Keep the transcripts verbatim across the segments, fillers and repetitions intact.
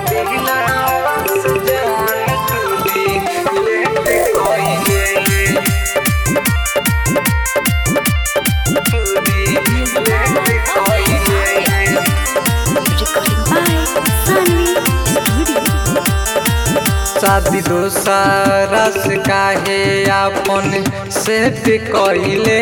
दिला सजान तूरी लेट कोइले तूरी लेट कोइले शादी दोसारा से काहे आपन सेट कइले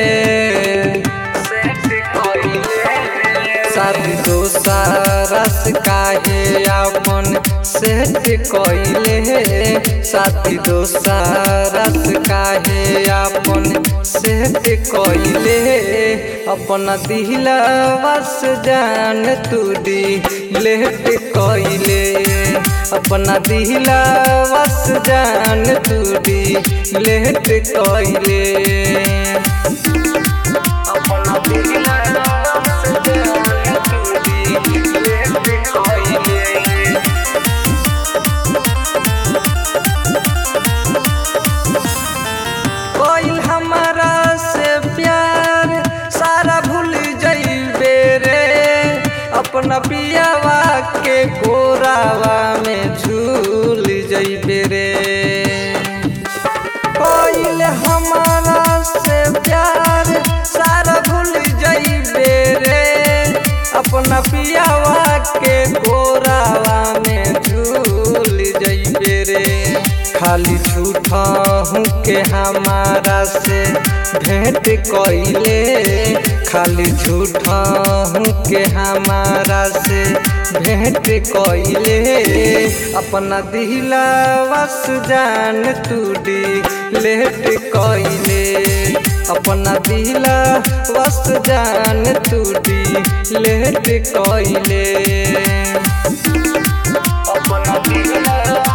शादी दोसारा से काहे आपन सेट कइले शादी दोसारा से काहे आपन सेट कइले अपना दिलवा से जान तू दी लेट कइले अपना दिलवा से जान तू दी लेट कइले अपना दिलवा से जान तू दी लेट कइले कोई हमारा से प्यार सारा भूल जाइबे रे अपना पियावा के गोरावा में झूल जाइबे रे कोई हमारा से प्यार सारा भूल जाइबे रे अपना पियावा के गोरावा में झूल जाइबे रे खाली झूठा हूँ के हमारा से भेंट कइले खाली झूठा हूँ के हमारा से भेंट कइले अपना दिलवा से जान तू दी लेट कइले अपना दिलवा से जान तू दी लेट कइले अपना दिलवा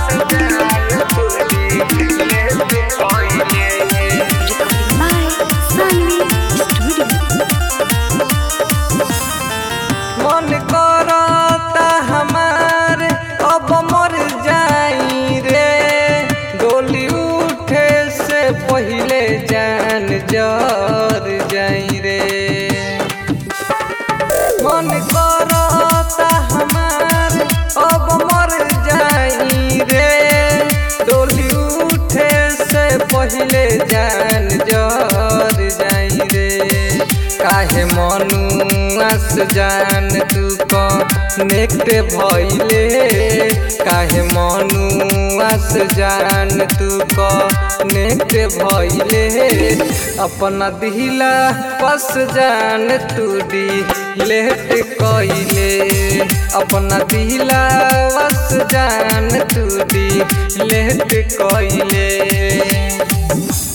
मन करता हमार अब मर जाई रे डोली उठे से पहले जान जर जाई रे मन करता हमार अब मर जाई रे डोली उठे से पहले जान जर जाई रे काहे मनुआस जान तू कनेक्ट भइले काहे मनुआस जान तू कनेक्ट भइले अपना दिला पस जान तू दी लेट कइले अपना दिला पस जान तू दी लेट कइले।